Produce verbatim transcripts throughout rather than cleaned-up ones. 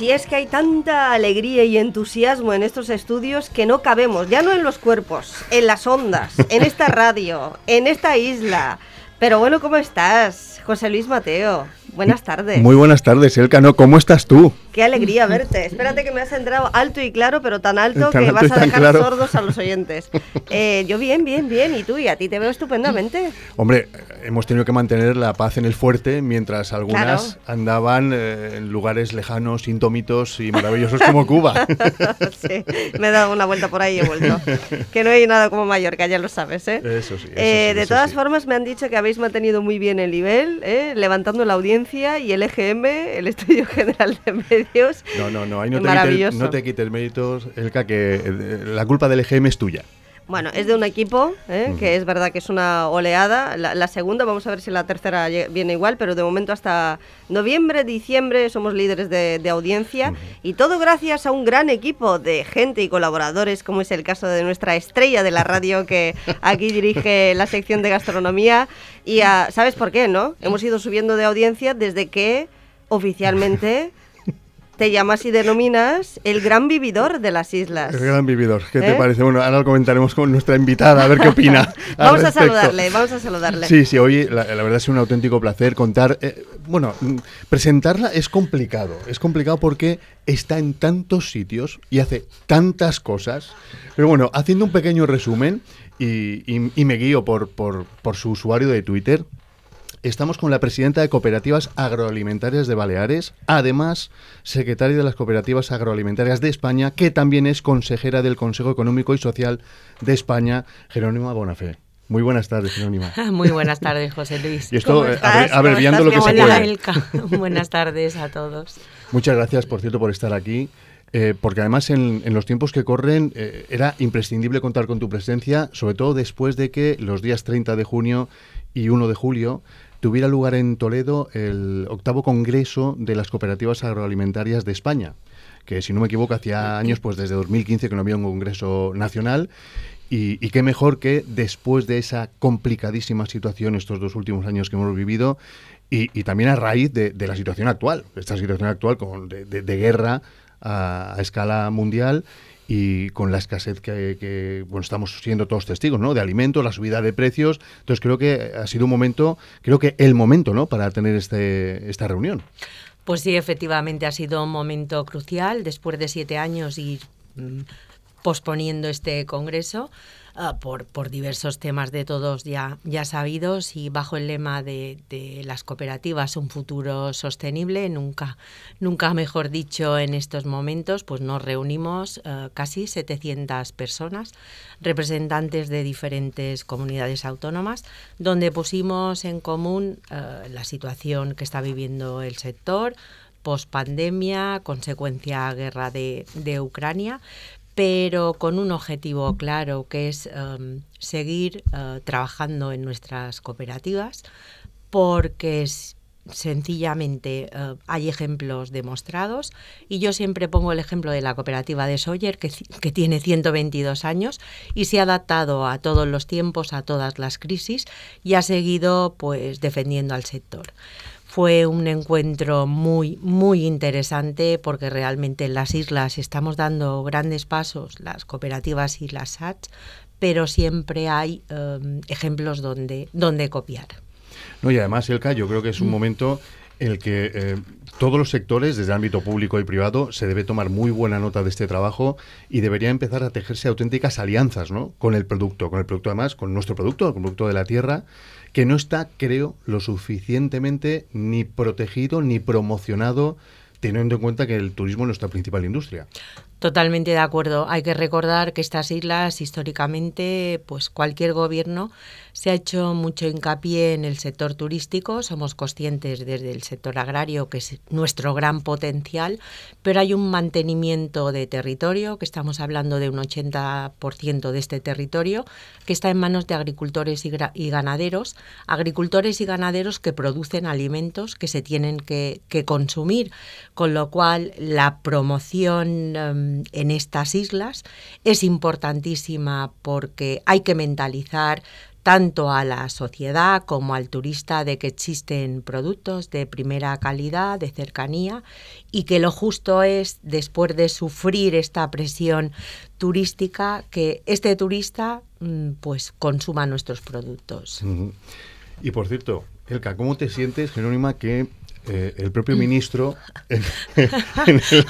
Si es que hay tanta alegría y entusiasmo en estos estudios que no cabemos, ya no en los cuerpos, en las ondas, en esta radio, en esta isla. Pero bueno, ¿cómo estás, José Luis Mateo? Buenas tardes. Muy buenas tardes, Elcano. ¿Cómo estás tú? Qué alegría verte. Espérate que me has entrado alto y claro, pero tan alto tan que alto vas a dejar claro. sordos a los oyentes. Eh, yo bien, bien, bien. ¿Y tú? ¿Y a ti te veo estupendamente? Hombre, hemos tenido que mantener la paz en el fuerte mientras algunas claro. andaban eh, en lugares lejanos, indómitos y maravillosos como Cuba. Sí, me he dado una vuelta por ahí y he vuelto. Que no hay nada como Mallorca, ya lo sabes, ¿eh? Eso sí. Eso eh sí de eso todas sí. formas, me han dicho que habéis mantenido muy bien el nivel, ¿eh? Levantando la audiencia y el E G M, el Estudio General de Medios. No, no, no, ahí no te, quites, no te quites méritos, Elka, que eh, la culpa del E G M es tuya. Bueno, es de un equipo, ¿eh? uh-huh. que es verdad que es una oleada. La, la segunda, vamos a ver si la tercera viene igual, pero de momento hasta noviembre, diciembre somos líderes de, de audiencia. Uh-huh. Y todo gracias a un gran equipo de gente y colaboradores, como es el caso de nuestra estrella de la radio, que aquí dirige la sección de gastronomía. Y a, ¿sabes por qué, no? Hemos ido subiendo de audiencia desde que oficialmente... Te llamas y denominas el gran vividor de las islas. El gran vividor, ¿qué ¿Eh? te parece? Bueno, ahora lo comentaremos con nuestra invitada, a ver qué opina. Vamos a saludarle, vamos a saludarle. Sí, sí, hoy la, la verdad es un auténtico placer contar. Eh, bueno, presentarla es complicado, es complicado porque está en tantos sitios y hace tantas cosas. Pero bueno, haciendo un pequeño resumen y, y, y me guío por, por, por su usuario de Twitter. Estamos con la presidenta de Cooperativas Agroalimentarias de Baleares, además secretaria de las Cooperativas Agroalimentarias de España, que también es consejera del Consejo Económico y Social de España, Jerónima Bonafé. Muy buenas tardes, Jerónima. Muy buenas tardes, José Luis. Y esto eh, abreviando lo que se puede. Hola, Elka. Buenas tardes a todos. Muchas gracias, por cierto, por estar aquí. Eh, porque además en, en los tiempos que corren eh, era imprescindible contar con tu presencia, sobre todo después de que los días treinta de junio y uno de julio tuviera lugar en Toledo el octavo Congreso de las Cooperativas Agroalimentarias de España, que si no me equivoco hacía años, pues desde dos mil quince que no había un congreso nacional, y, y qué mejor que después de esa complicadísima situación estos dos últimos años que hemos vivido, y, y también a raíz de, de la situación actual, esta situación actual con, de, de, de guerra a, a escala mundial, y con la escasez que, que bueno, estamos siendo todos testigos, ¿no? De alimentos, la subida de precios. Entonces creo que ha sido un momento, creo que el momento, ¿no? Para tener este esta reunión. Pues sí, efectivamente ha sido un momento crucial después de siete años ir mmm, posponiendo este congreso uh, por, por diversos temas de todos ya, ya sabidos, y bajo el lema de, de las cooperativas un futuro sostenible, nunca, nunca mejor dicho en estos momentos, pues nos reunimos uh, casi setecientas personas, representantes de diferentes comunidades autónomas, donde pusimos en común uh, la situación que está viviendo el sector, pospandemia, consecuencia guerra de, de Ucrania, pero con un objetivo claro, que es um, seguir uh, trabajando en nuestras cooperativas, porque es, sencillamente uh, hay ejemplos demostrados, y yo siempre pongo el ejemplo de la cooperativa de Sóller, que, que tiene ciento veintidós años y se ha adaptado a todos los tiempos, a todas las crisis, y ha seguido pues defendiendo al sector. Fue un encuentro muy, muy interesante, porque realmente en las islas estamos dando grandes pasos, las cooperativas y las S A Ts, pero siempre hay um, ejemplos donde, donde copiar. No, y además, Elka, yo creo que es un momento en el que eh, todos los sectores, desde el ámbito público y privado, se debe tomar muy buena nota de este trabajo, y debería empezar a tejerse auténticas alianzas, ¿no? Con el producto, con el producto además, con nuestro producto, el producto de la tierra, que no está, creo, lo suficientemente ni protegido ni promocionado, teniendo en cuenta que el turismo es nuestra principal industria. Totalmente de acuerdo. Hay que recordar que estas islas, históricamente, pues cualquier gobierno se ha hecho mucho hincapié en el sector turístico. Somos conscientes desde el sector agrario que es nuestro gran potencial, pero hay un mantenimiento de territorio, que estamos hablando de un ochenta por ciento de este territorio, que está en manos de agricultores y, gra- y ganaderos, agricultores y ganaderos que producen alimentos que se tienen que, que consumir, con lo cual la promoción um, en estas islas es importantísima, porque hay que mentalizar tanto a la sociedad como al turista de que existen productos de primera calidad, de cercanía, y que lo justo es, después de sufrir esta presión turística, que este turista pues consuma nuestros productos. Uh-huh. Y por cierto, Elka, ¿cómo te sientes, Jerónima, que eh, el propio ministro en, en, el,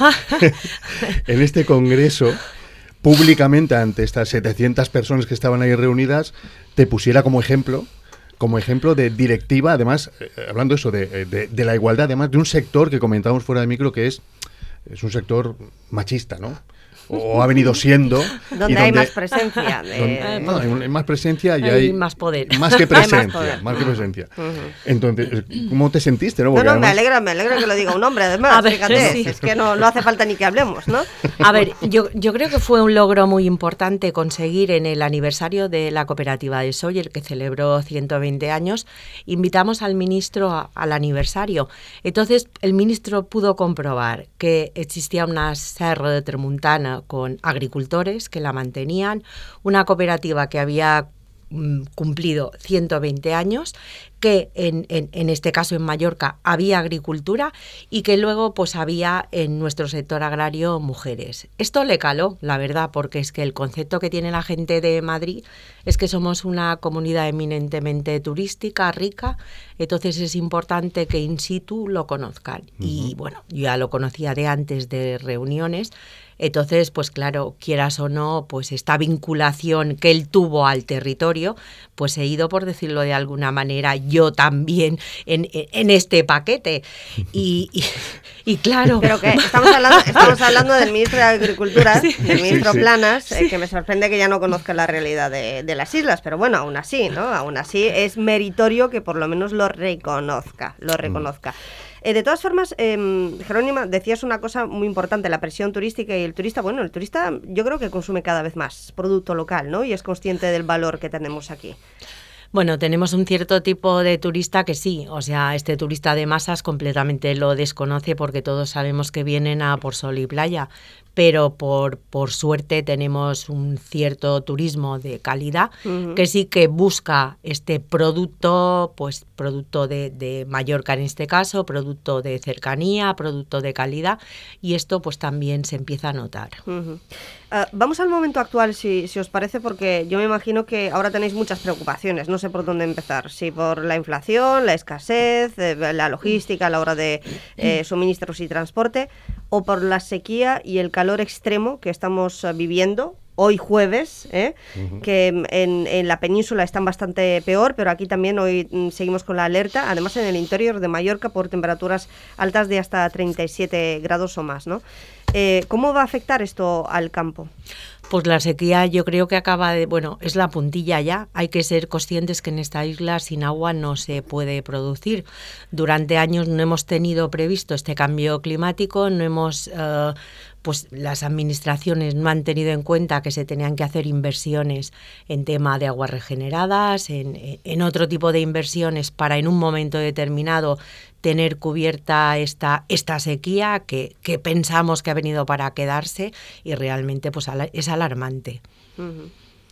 en este congreso, públicamente ante estas setecientas personas que estaban ahí reunidas, te pusiera como ejemplo, como ejemplo de directiva, además, eh, hablando eso de, de, de la igualdad, además de un sector que comentábamos fuera de micro que es, es un sector machista, ¿no? O ha venido siendo. Donde hay más presencia. De... Donde, no, hay más presencia y hay, hay más poder. Más que presencia. más, poder. más que presencia. Uh-huh. Entonces, ¿cómo te sentiste? No, no, no además... me alegra, me alegra que lo diga un hombre, además. A ver, fíjate, sí. Es que no, no hace falta ni que hablemos, ¿no? A ver, yo, yo creo que fue un logro muy importante conseguir en el aniversario de la cooperativa de Sóller, que celebró ciento veinte años, invitamos al ministro a, al aniversario. Entonces, el ministro pudo comprobar que existía una serra de Tramuntana con agricultores que la mantenían, una cooperativa que había mm, cumplido ciento veinte años, que en, en, en este caso en Mallorca había agricultura y que luego pues había en nuestro sector agrario mujeres. Esto le caló, la verdad, porque es que el concepto que tiene la gente de Madrid es que somos una comunidad eminentemente turística, rica, entonces es importante que in situ lo conozcan. Uh-huh. Y bueno, yo ya lo conocía de antes de reuniones. Entonces, pues claro, quieras o no, pues esta vinculación que él tuvo al territorio, pues he ido, por decirlo de alguna manera, yo también en, en este paquete. Y, y, y claro... Pero que estamos hablando, estamos hablando del ministro de Agricultura, sí. del ministro sí, sí. Planas, eh, que me sorprende que ya no conozca la realidad de, de las islas, pero bueno, aún así, ¿no? Aún así es meritorio que por lo menos lo reconozca, lo reconozca. Mm. Eh, de todas formas, eh, Jerónima, decías una cosa muy importante, la presión turística y el turista. Bueno, el turista yo creo que consume cada vez más producto local, ¿no? Y es consciente del valor que tenemos aquí. Bueno, tenemos un cierto tipo de turista que sí, o sea, este turista de masas completamente lo desconoce porque todos sabemos que vienen a por sol y playa, pero por, por suerte tenemos un cierto turismo de calidad uh-huh. que sí que busca este producto, pues producto de, de Mallorca en este caso, producto de cercanía, producto de calidad, y esto pues también se empieza a notar. Uh-huh. Uh, vamos al momento actual, si, si os parece, porque yo me imagino que ahora tenéis muchas preocupaciones, no sé por dónde empezar, si por la inflación, la escasez, eh, la logística a la hora de eh, suministros y transporte, o por la sequía y el calor extremo que estamos uh, viviendo hoy jueves, ¿eh? uh-huh. que en, en la península están bastante peor, pero aquí también hoy mm, seguimos con la alerta, además en el interior de Mallorca por temperaturas altas de hasta treinta y siete grados o más, ¿no? Eh, ¿Cómo va a afectar esto al campo? Pues la sequía yo creo que acaba de... Bueno, es la puntilla ya. Hay que ser conscientes que en esta isla sin agua no se puede producir. Durante años no hemos tenido previsto este cambio climático, no hemos... Uh, pues las administraciones no han tenido en cuenta que se tenían que hacer inversiones en tema de aguas regeneradas, en, en otro tipo de inversiones para en un momento determinado tener cubierta esta, esta sequía que, que pensamos que ha venido para quedarse y realmente pues es alarmante. Uh-huh.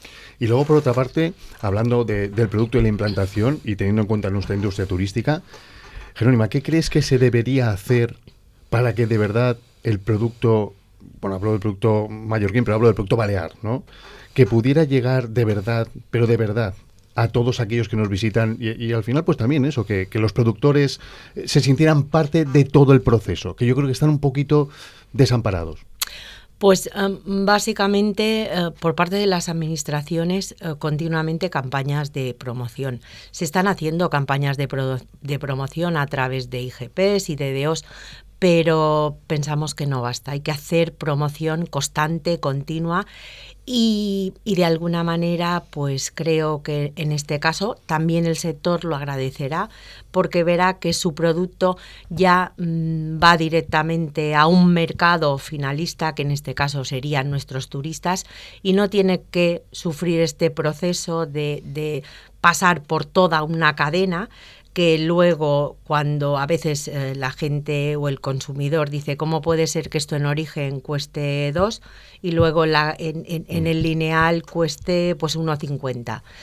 Y luego, por otra parte, hablando de, del producto y la implantación y teniendo en cuenta nuestra industria turística, Jerónima, ¿qué crees que se debería hacer para que de verdad el producto, bueno, hablo del producto mallorquín, pero hablo del producto balear, ¿no? Que pudiera llegar de verdad, pero de verdad, a todos aquellos que nos visitan y, y al final pues también eso, que, que los productores se sintieran parte de todo el proceso, que yo creo que están un poquito desamparados. Pues um, básicamente uh, por parte de las administraciones uh, continuamente campañas de promoción. Se están haciendo campañas de, pro, de promoción a través de I G Ps y de D Os, pero pensamos que no basta. Hay que hacer promoción constante, continua y, y de alguna manera pues creo que en este caso también el sector lo agradecerá porque verá que su producto ya mmm, va directamente a un mercado finalista, que en este caso serían nuestros turistas, y no tiene que sufrir este proceso de, de pasar por toda una cadena que luego cuando a veces eh, la gente o el consumidor dice ¿cómo puede ser que esto en origen cueste dos y luego la, en, en, en el lineal cueste pues uno cincuenta?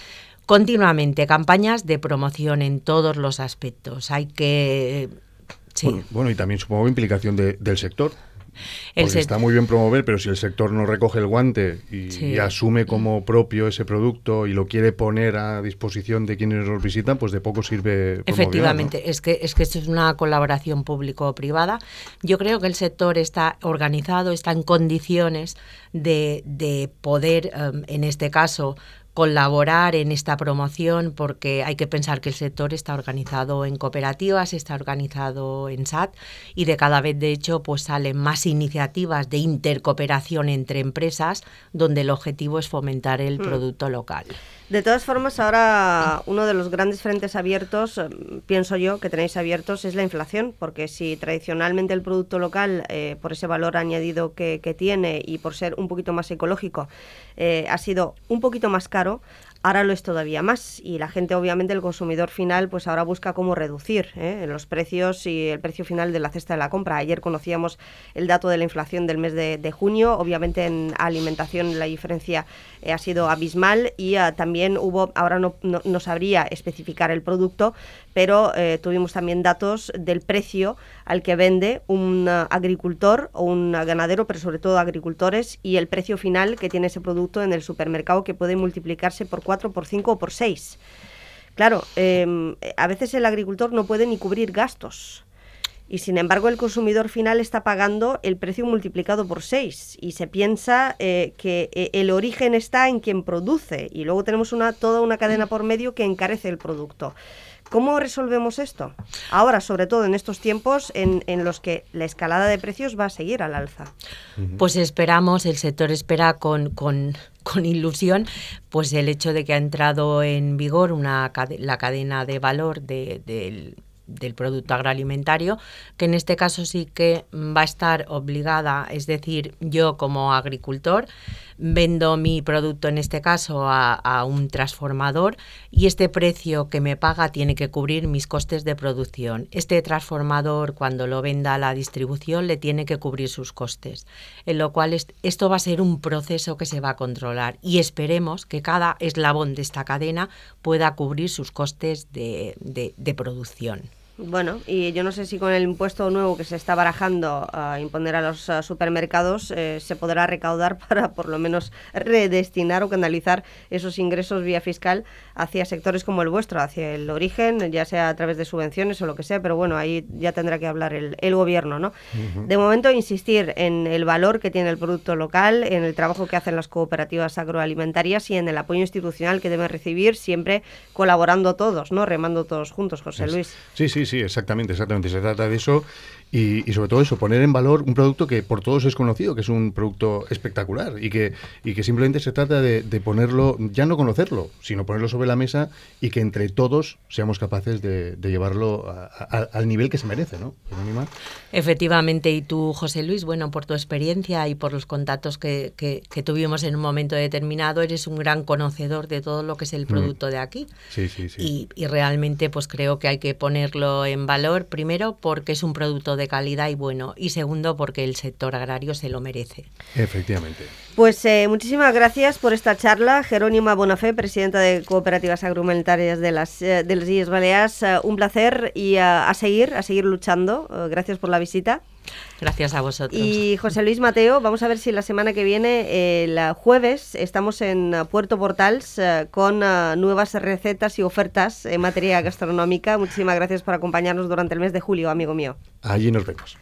continuamente campañas de promoción en todos los aspectos. Hay que... Sí. Bueno, bueno, y también supongo implicación de, del sector. El Porque sect- está muy bien promover, pero si el sector no recoge el guante y, Sí. y asume como propio ese producto y lo quiere poner a disposición de quienes nos visitan, pues de poco sirve promocionar, Efectivamente, ¿no? es que es que esto es una colaboración público-privada. Yo creo que el sector está organizado, está en condiciones de, de poder, um, en este caso, colaborar en esta promoción, porque hay que pensar que el sector está organizado en cooperativas, está organizado en S A T, y de cada vez, de hecho, pues salen más iniciativas de intercooperación entre empresas, donde el objetivo es fomentar el Mm. producto local. De todas formas, ahora uno de los grandes frentes abiertos, eh, pienso yo, que tenéis abiertos es la inflación, porque si tradicionalmente el producto local, eh, por ese valor añadido que, que tiene y por ser un poquito más ecológico, eh, ha sido un poquito más caro, ahora lo es todavía más, y la gente, obviamente, el consumidor final, pues ahora busca cómo reducir ¿eh? los precios y el precio final de la cesta de la compra. Ayer conocíamos el dato de la inflación del mes de, de junio, obviamente en alimentación la diferencia eh, ha sido abismal, y uh, también hubo, ahora no, no, no sabría especificar el producto, pero eh, tuvimos también datos del precio al que vende un uh, agricultor o un uh, ganadero, pero sobre todo agricultores, y el precio final que tiene ese producto en el supermercado, que puede multiplicarse por cuatro, por cinco o por seis. Claro, eh, a veces el agricultor no puede ni cubrir gastos. Y sin embargo el consumidor final está pagando el precio multiplicado por seis, y se piensa eh, que eh, el origen está en quien produce, y luego tenemos una, toda una cadena por medio que encarece el producto. ¿Cómo resolvemos esto? Ahora, sobre todo en estos tiempos en, en los que la escalada de precios va a seguir al alza. Pues esperamos, el sector espera con, con, con ilusión, pues el hecho de que ha entrado en vigor una, la cadena de valor de, del del producto agroalimentario, que en este caso sí que va a estar obligada, es decir, yo como agricultor vendo mi producto en este caso a, a un transformador, y este precio que me paga tiene que cubrir mis costes de producción. Este transformador, cuando lo venda a la distribución, le tiene que cubrir sus costes, en lo cual est- esto va a ser un proceso que se va a controlar, y esperemos que cada eslabón de esta cadena pueda cubrir sus costes de, de, de producción. Bueno, y yo no sé si con el impuesto nuevo que se está barajando a imponer a los uh, supermercados eh, se podrá recaudar para por lo menos redestinar o canalizar esos ingresos vía fiscal hacia sectores como el vuestro, hacia el origen, ya sea a través de subvenciones o lo que sea, pero bueno, ahí ya tendrá que hablar el, el gobierno, ¿no? Uh-huh. De momento, insistir en el valor que tiene el producto local, en el trabajo que hacen las cooperativas agroalimentarias y en el apoyo institucional que deben recibir, siempre colaborando todos, ¿no? Remando todos juntos, José es, Luis. Sí, sí, sí, exactamente, exactamente. Se trata de eso y, y sobre todo eso, poner en valor un producto que por todos es conocido, que es un producto espectacular y que, y que simplemente se trata de, de ponerlo, ya no conocerlo, sino ponerlo sobre la mesa y que entre todos seamos capaces de, de llevarlo a, a, al nivel que se merece, ¿no? Efectivamente, y tú, José Luis, bueno, por tu experiencia y por los contactos que, que, que tuvimos en un momento determinado, eres un gran conocedor de todo lo que es el producto mm. de aquí. Sí, sí, sí. Y, y realmente pues creo que hay que ponerlo en valor, primero porque es un producto de calidad y bueno, y segundo porque el sector agrario se lo merece. Efectivamente. Pues eh, muchísimas gracias por esta charla, Jerónima Bonafé, presidenta de Cooperativas Agroalimentarias de las, eh, de las Illes Balears. Uh, un placer y uh, a seguir, a seguir luchando. Uh, gracias por la visita. Gracias a vosotros. Y José Luis Mateo, vamos a ver si la semana que viene, el jueves, estamos en Puerto Portals uh, con uh, nuevas recetas y ofertas en materia gastronómica. Muchísimas gracias por acompañarnos durante el mes de julio, amigo mío. Allí nos vemos.